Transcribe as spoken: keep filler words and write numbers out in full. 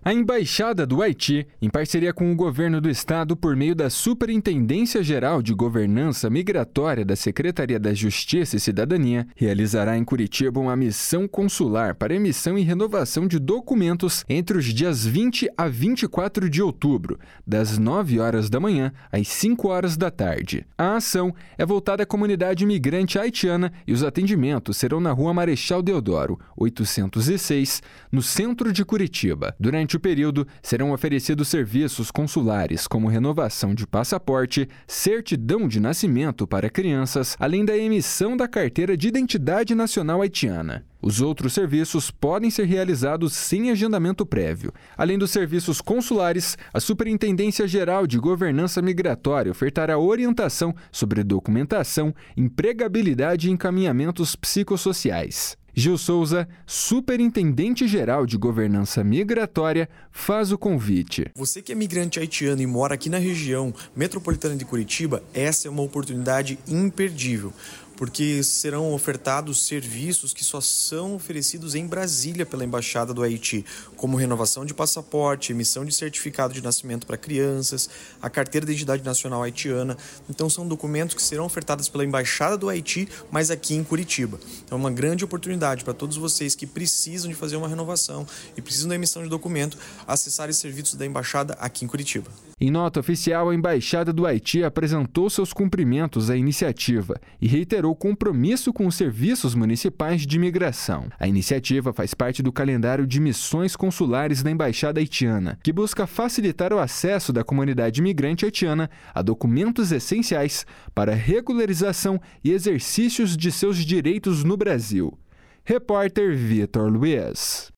A Embaixada do Haiti, em parceria com o governo do estado por meio da Superintendência Geral de Governança Migratória da Secretaria da Justiça e Cidadania, realizará em Curitiba uma missão consular para emissão e renovação de documentos entre os dias vinte a vinte e quatro de outubro, das nove horas da manhã às cinco horas da tarde. A ação é voltada à comunidade imigrante haitiana e os atendimentos serão na Rua Marechal Deodoro, oitocentos e seis, no centro de Curitiba. Durante o período, serão oferecidos serviços consulares como renovação de passaporte, certidão de nascimento para crianças, além da emissão da carteira de identidade nacional haitiana. Os outros serviços podem ser realizados sem agendamento prévio. Além dos serviços consulares, a Superintendência Geral de Governança Migratória ofertará orientação sobre documentação, empregabilidade e encaminhamentos psicossociais. Gil Souza, Superintendente-Geral de Governança Migratória, faz o convite. Você que é migrante haitiano e mora aqui na região metropolitana de Curitiba, essa é uma oportunidade imperdível, porque serão ofertados serviços que só são oferecidos em Brasília pela Embaixada do Haiti, como renovação de passaporte, emissão de certificado de nascimento para crianças, a carteira de identidade nacional haitiana. Então são documentos que serão ofertados pela Embaixada do Haiti, mas aqui em Curitiba. Então é uma grande oportunidade para todos vocês que precisam de fazer uma renovação e precisam da emissão de documento, acessar os serviços da Embaixada aqui em Curitiba. Em nota oficial, a Embaixada do Haiti apresentou seus cumprimentos à iniciativa e reiterou o compromisso com os serviços municipais de imigração. A iniciativa faz parte do calendário de missões consulares da Embaixada haitiana, que busca facilitar o acesso da comunidade imigrante haitiana a documentos essenciais para regularização e exercícios de seus direitos no Brasil. Repórter Vitor Luiz.